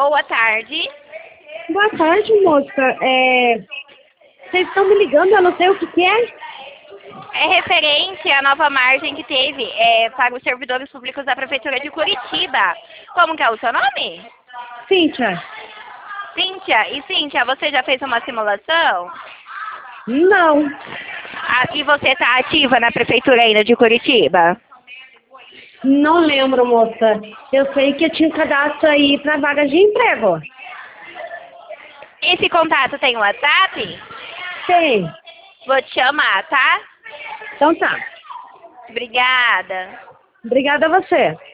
Boa tarde. Boa tarde, moça. Vocês estão me ligando, eu não sei o que que é. É referente à nova margem que teve para os servidores públicos da Prefeitura de Curitiba. Como que é o seu nome? Cíntia. Cíntia. E Cíntia, você já fez uma simulação? Não. E você está ativa na Prefeitura ainda de Curitiba? Não lembro, moça. Eu sei que eu tinha um cadastro aí para vagas de emprego. Esse contato tem WhatsApp? Tem. Vou te chamar, tá? Então tá. Obrigada. Obrigada a você.